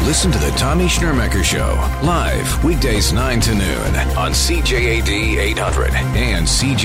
Listen to the Tommy Schnurmacher Show, live weekdays 9 to noon on CJAD 800 and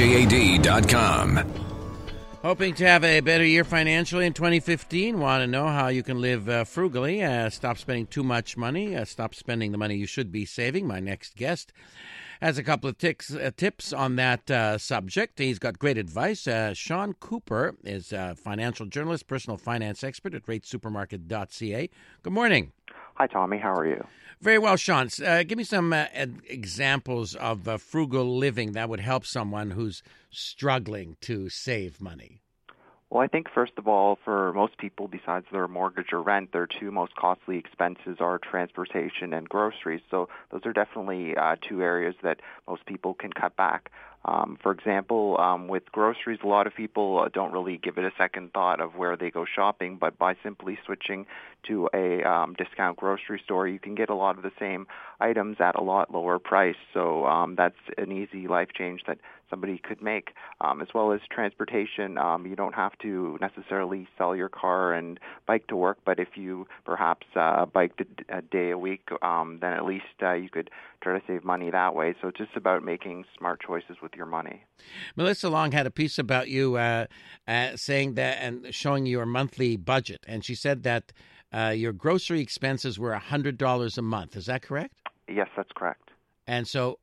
CJAD.com. Hoping to have a better year financially in 2015. Want to know how you can live frugally, stop spending too much money, stop spending the money you should be saving. My next guest has a couple of tips on that subject. He's got great advice. Sean Cooper is a financial journalist, personal finance expert at ratesupermarket.ca. Good morning. Hi, Tommy. How are you? Very well, Sean. Give me some examples of frugal living that would help someone who's struggling to save money. Well, I think, first of all, for most people, besides their mortgage or rent, their two most costly expenses are transportation and groceries. So those are definitely two areas that most people can cut back. For example, with groceries, a lot of people don't really give it a second thought of where they go shopping, but by simply switching to a discount grocery store, you can get a lot of the same items at a lot lower price. So that's an easy life change that somebody could make. As well as transportation, you don't have to necessarily sell your car and bike to work, but if you perhaps biked a day a week, then at least you could try to save money that way. So it's just about making smart choices with your money. Melissa Long had a piece about you saying that and showing your monthly budget, and she said that your grocery expenses were $100 a month. Is that correct? Yes, that's correct. And so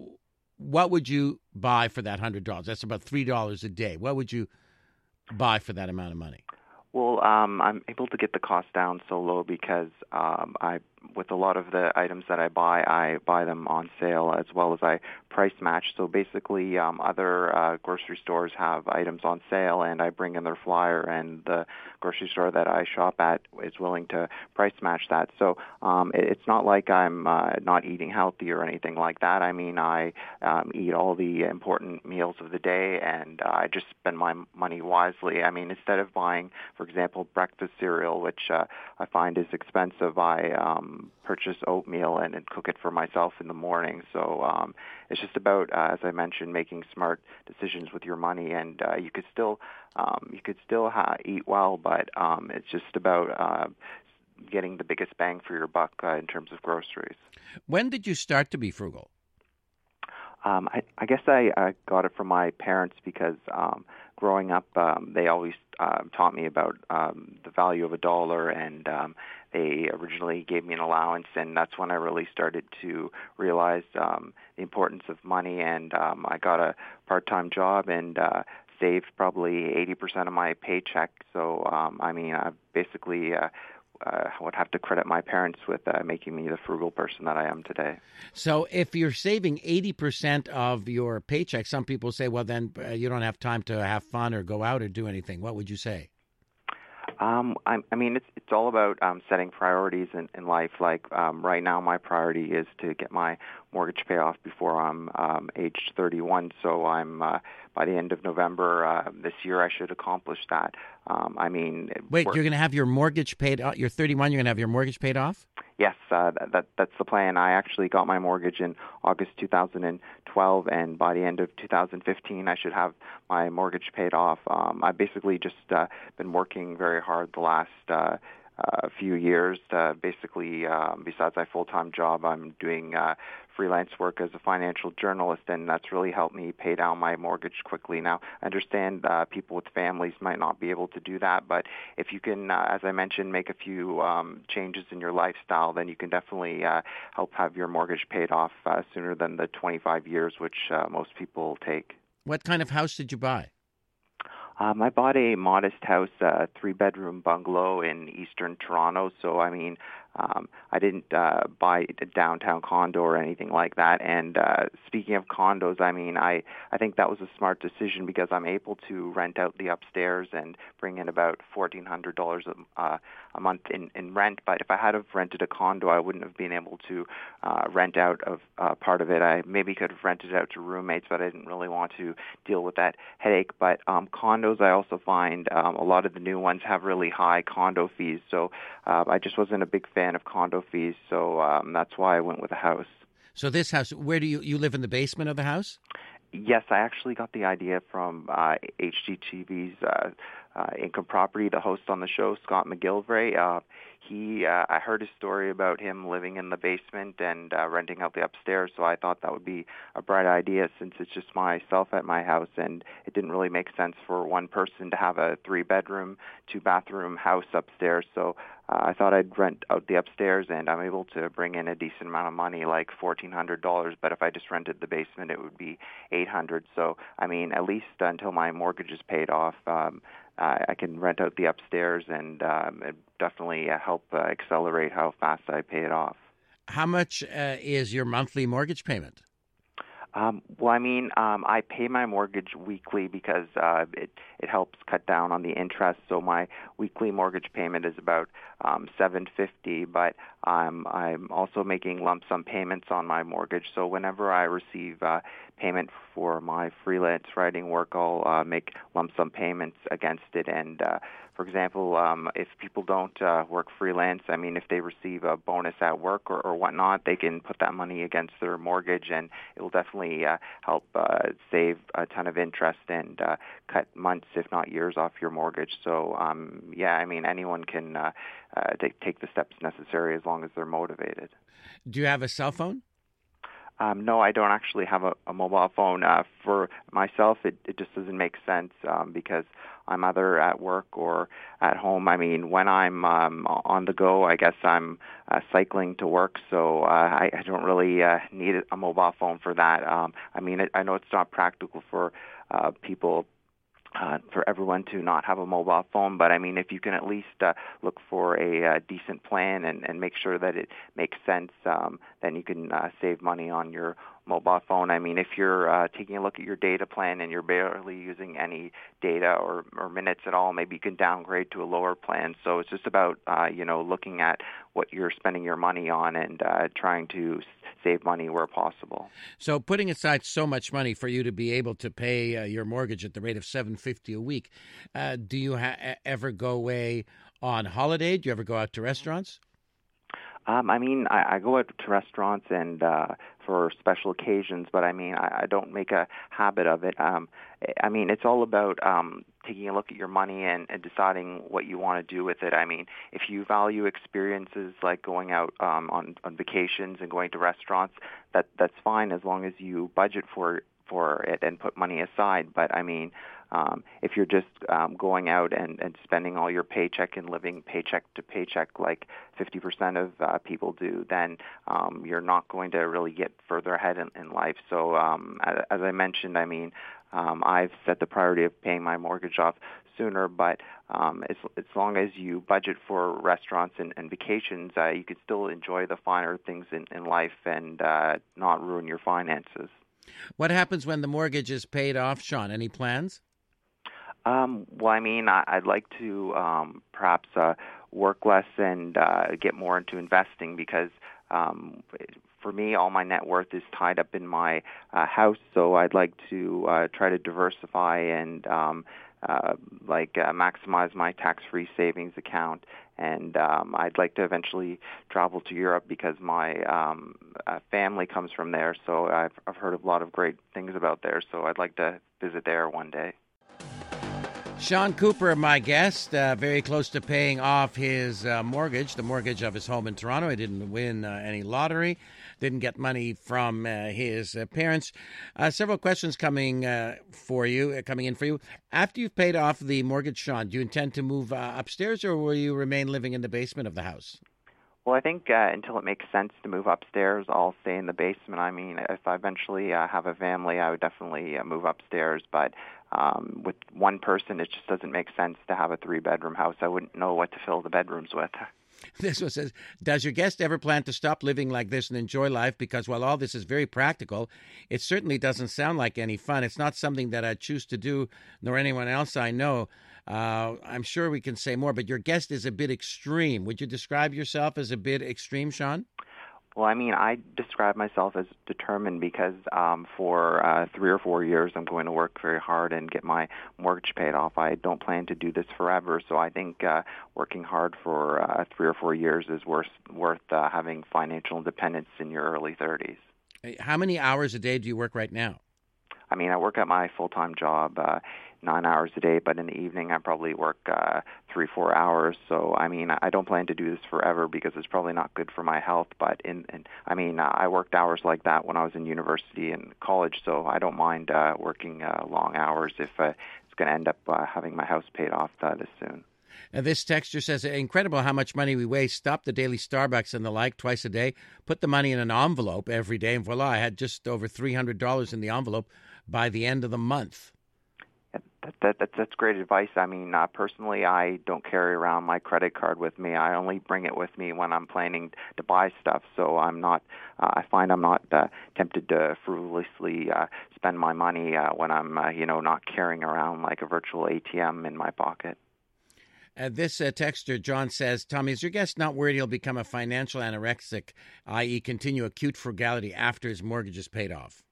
what would you buy for that $100? That's about $3 a day. What would you buy for that amount of money? Well, I'm able to get the cost down so low because with a lot of the items that I buy them on sale, as well as I price match. So basically, other grocery stores have items on sale, and I bring in their flyer, and the grocery store that I shop at is willing to price match that. So it's not like I'm not eating healthy or anything like that. I mean, I eat all the important meals of the day, and I just spend my money wisely. I mean, instead of buying, for example, breakfast cereal, which I find is expensive, I purchase oatmeal and cook it for myself in the morning. So it's just about, as I mentioned, making smart decisions with your money, and you could still eat well, but it's just about getting the biggest bang for your buck in terms of groceries. When did you start to be frugal? I guess I got it from my parents because growing up, they always taught me about the value of a dollar, and they originally gave me an allowance, and that's when I really started to realize the importance of money, and I got a part-time job and saved probably 80% of my paycheck. So, I mean, I basically would have to credit my parents with making me the frugal person that I am today. So if you're saving 80% of your paycheck, some people say, well, then you don't have time to have fun or go out or do anything. What would you say? I mean, it's all about setting priorities in life. Like right now, my priority is to get my mortgage paid off before I'm age 31. So I'm by the end of November this year, I should accomplish that. I mean, wait, you're going to have your mortgage paid off? You're 31. You're going to have your mortgage paid off? Yes, that's the plan. I actually got my mortgage in August 2012, and by the end of 2015, I should have my mortgage paid off. I basically just been working very hard the last few years. Basically, besides my full-time job, I'm doing freelance work as a financial journalist, and that's really helped me pay down my mortgage quickly. Now, I understand people with families might not be able to do that, but if you can, as I mentioned, make a few changes in your lifestyle, then you can definitely help have your mortgage paid off sooner than the 25 years, which most people take. What kind of house did you buy? I bought a modest house, a 3-bedroom bungalow in eastern Toronto. So, I mean, I didn't buy a downtown condo or anything like that. And speaking of condos, I mean, I think that was a smart decision because I'm able to rent out the upstairs and bring in about $1,400 a month in rent. But if I had have rented a condo, I wouldn't have been able to rent out of part of it. I maybe could have rented it out to roommates, but I didn't really want to deal with that headache. But condos, I also find a lot of the new ones have really high condo fees. So I just wasn't a big fan of condo fees. So that's why I went with a house. So this house, where do you live in the basement of the house? Yes, I actually got the idea from HGTV's Income Property, the host on the show, Scott McGillivray. I heard his story about him living in the basement and renting out the upstairs, so I thought that would be a bright idea since it's just myself at my house, and it didn't really make sense for one person to have a 3-bedroom, 2-bathroom house upstairs. So I thought I'd rent out the upstairs, and I'm able to bring in a decent amount of money, like $1,400. But if I just rented the basement, it would be $800. So I mean, at least until my mortgage is paid off, I can rent out the upstairs, and it definitely help accelerate how fast I pay it off. How much is your monthly mortgage payment? Well, I mean, I pay my mortgage weekly because it helps cut down on the interest. So my weekly mortgage payment is about $750, but I'm also making lump sum payments on my mortgage. So whenever I receive payment for my freelance writing work, I'll make lump sum payments against it. And for example, if people don't work freelance, I mean, if they receive a bonus at work or whatnot, they can put that money against their mortgage, and it will definitely help save a ton of interest and cut months, if not years, off your mortgage. So, yeah, I mean, anyone can take the steps necessary as long as they're motivated. Do you have a cell phone? No, I don't actually have a mobile phone. For myself, it just doesn't make sense because I'm either at work or at home. I mean, when I'm on the go, I guess I'm cycling to work, so I don't really need a mobile phone for that. I mean, I know it's not practical for people for everyone to not have a mobile phone, but I mean, if you can at least look for a decent plan and make sure that it makes sense, then you can save money on your mobile phone. I mean, if you're taking a look at your data plan and you're barely using any data or minutes at all, maybe you can downgrade to a lower plan. So it's just about looking at what you're spending your money on and trying to save money where possible. So putting aside so much money for you to be able to pay your mortgage at the rate of $750 a week, do you ever go away on holiday? Do you ever go out to restaurants? I mean, I go out to restaurants and for special occasions, but I mean, I don't make a habit of it. I mean, it's all about taking a look at your money and deciding what you want to do with it. I mean, if you value experiences like going out on vacations and going to restaurants, that's fine as long as you budget for it and put money aside. But I mean, if you're just going out and spending all your paycheck and living paycheck to paycheck like 50% of people do, then you're not going to really get further ahead in life. So as I mentioned, I mean, I've set the priority of paying my mortgage off sooner, but as long as you budget for restaurants and vacations, you can still enjoy the finer things in life and not ruin your finances. What happens when the mortgage is paid off, Sean? Any plans? Well, I mean, I'd like to perhaps work less and get more into investing because for me, all my net worth is tied up in my house. So I'd like to try to diversify and maximize my tax-free savings account. And I'd like to eventually travel to Europe because my family comes from there. So I've heard a lot of great things about there. So I'd like to visit there one day. Sean Cooper, my guest, very close to paying off his mortgage, the mortgage of his home in Toronto. He didn't win any lottery, didn't get money from his parents. Several questions coming in for you. After you've paid off the mortgage, Sean, do you intend to move upstairs or will you remain living in the basement of the house? Well, I think until it makes sense to move upstairs, I'll stay in the basement. I mean, if I eventually have a family, I would definitely move upstairs. But with one person, it just doesn't make sense to have a 3-bedroom house. I wouldn't know what to fill the bedrooms with. This one says, does your guest ever plan to stop living like this and enjoy life? Because while all this is very practical, it certainly doesn't sound like any fun. It's not something that I choose to do, nor anyone else I know. I'm sure we can say more, but your guest is a bit extreme. Would you describe yourself as a bit extreme, Sean? Well, I mean, I describe myself as determined because for 3 or 4 years I'm going to work very hard and get my mortgage paid off. I don't plan to do this forever, so I think working hard for 3 or 4 years is worth having financial independence in your early 30s. How many hours a day do you work right now? I mean, I work at my full-time job 9 hours a day, but in the evening I probably work 3-4 hours. So I mean, I don't plan to do this forever because it's probably not good for my health. But I worked hours like that when I was in university and college, so I don't mind working long hours if it's going to end up having my house paid off this soon. This texter says, incredible how much money we waste. Stop the daily Starbucks and the like twice a day. Put the money in an envelope every day. And voila, I had just over $300 in the envelope by the end of the month. That's great advice. I mean, personally, I don't carry around my credit card with me. I only bring it with me when I'm planning to buy stuff. So I'm not. I find I'm not tempted to frivolously spend my money when I'm, not carrying around like a virtual ATM in my pocket. This texter, John, says, Tommy, is your guest not worried he'll become a financial anorexic, i.e. continue acute frugality after his mortgage is paid off?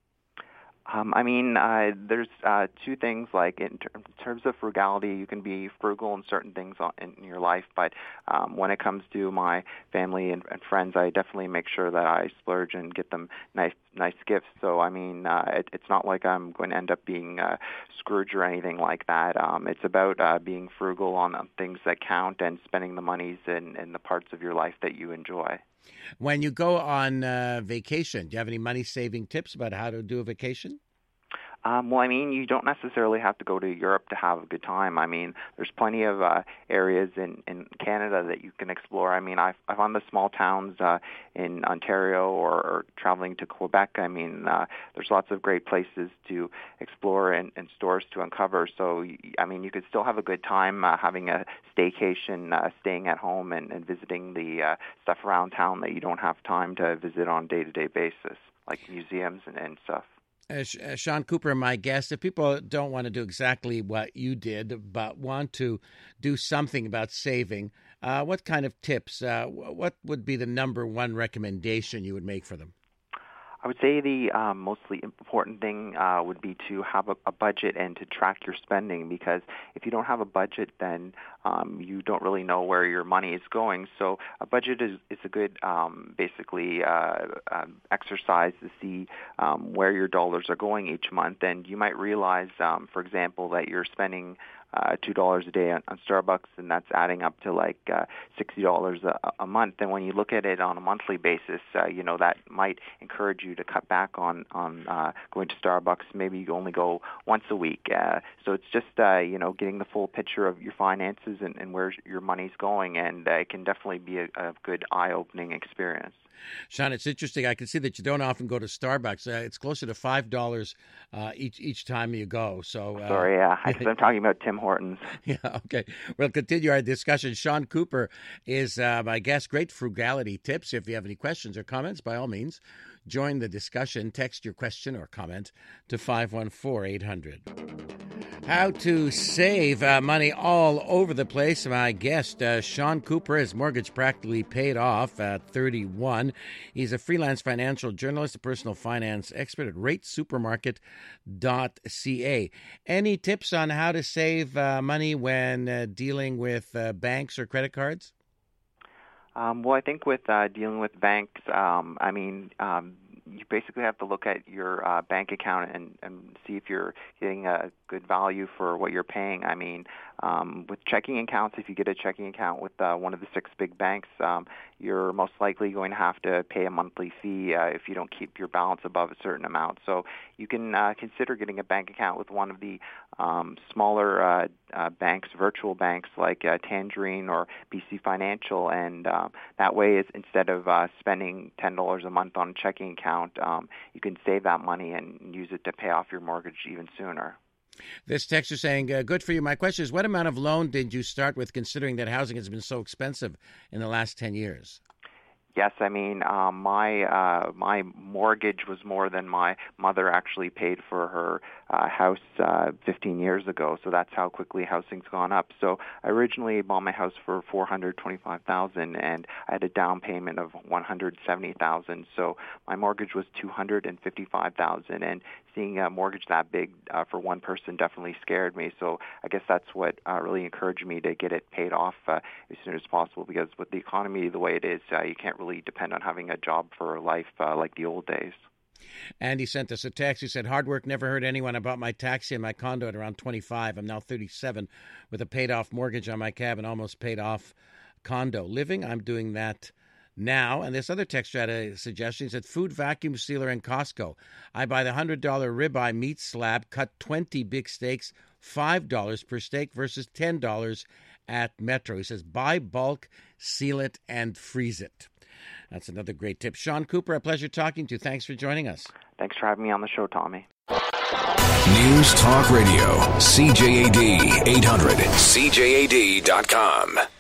There's two things. Like in terms of frugality, you can be frugal in certain things in your life, but when it comes to my family and friends, I definitely make sure that I splurge and get them nice gifts. So it's not like I'm going to end up being Scrooge or anything like that. It's about being frugal on things that count and spending the monies in the parts of your life that you enjoy. When you go on vacation, do you have any money-saving tips about how to do a vacation? You don't necessarily have to go to Europe to have a good time. I mean, there's plenty of areas in Canada that you can explore. I mean, I found the small towns in Ontario or traveling to Quebec. There's lots of great places to explore and stores to uncover. So, you could still have a good time having a staycation, staying at home and visiting the stuff around town that you don't have time to visit on a day-to-day basis, like museums and stuff. Sean Cooper, my guest, if people don't want to do exactly what you did, but want to do something about saving, what kind of tips, what would be the number one recommendation you would make for them? I would say the mostly important thing would be to have a budget and to track your spending, because if you don't have a budget, then you don't really know where your money is going. So a budget is a good exercise to see where your dollars are going each month. And you might realize, for example, that you're spending $2 a day on Starbucks, and that's adding up to like $60 a month. And when you look at it on a monthly basis, that might encourage you to cut back on going to Starbucks. Maybe you only go once a week. So it's just getting the full picture of your finances and where your money's going, and it can definitely be a good eye-opening experience. Sean, it's interesting. I can see that you don't often go to Starbucks. It's closer to $5 each time you go. So sorry, yeah, I'm talking about Tim Hortons. Yeah, okay. We'll continue our discussion. Sean Cooper is my guest. Great frugality tips. If you have any questions or comments, by all means, join the discussion. Text your question or comment to 514-800. How to save money all over the place. My guest, Sean Cooper, his mortgage practically paid off at 31. He's a freelance financial journalist, a personal finance expert at ratesupermarket.ca. Any tips on how to save money when dealing with banks or credit cards? Well, I think with dealing with banks, you basically have to look at your bank account and see if you're getting a good value for what you're paying. With checking accounts, if you get a checking account with one of the 6 big banks, you're most likely going to have to pay a monthly fee if you don't keep your balance above a certain amount. So you can consider getting a bank account with one of the smaller banks, virtual banks like Tangerine or BC Financial, and that way, instead of spending $10 a month on a checking account, you can save that money and use it to pay off your mortgage even sooner. This text is saying, good for you. My question is, what amount of loan did you start with, considering that housing has been so expensive in the last 10 years? Yes, my mortgage was more than my mother actually paid for her house 15 years ago. So that's how quickly housing's gone up. So I originally bought my house for $425,000, and I had a down payment of $170,000. So my mortgage was $255,000, and seeing a mortgage that big for one person definitely scared me. So I guess that's what really encouraged me to get it paid off as soon as possible, because with the economy the way it is, you can't really depend on having a job for life like the old days. And he sent us a text. He said, hard work never hurt anyone. I bought my taxi and my condo at around 25. I'm now 37 with a paid-off mortgage on my cab and almost paid-off condo. Living, I'm doing that now. And this other texter had a suggestion. He said, food vacuum sealer in Costco. I buy the $100 ribeye meat slab, cut 20 big steaks, $5 per steak versus $10 at Metro. He says, buy bulk, seal it, and freeze it. That's another great tip. Sean Cooper, a pleasure talking to you. Thanks for joining us. Thanks for having me on the show, Tommy. News Talk Radio, CJAD 800, CJAD.com.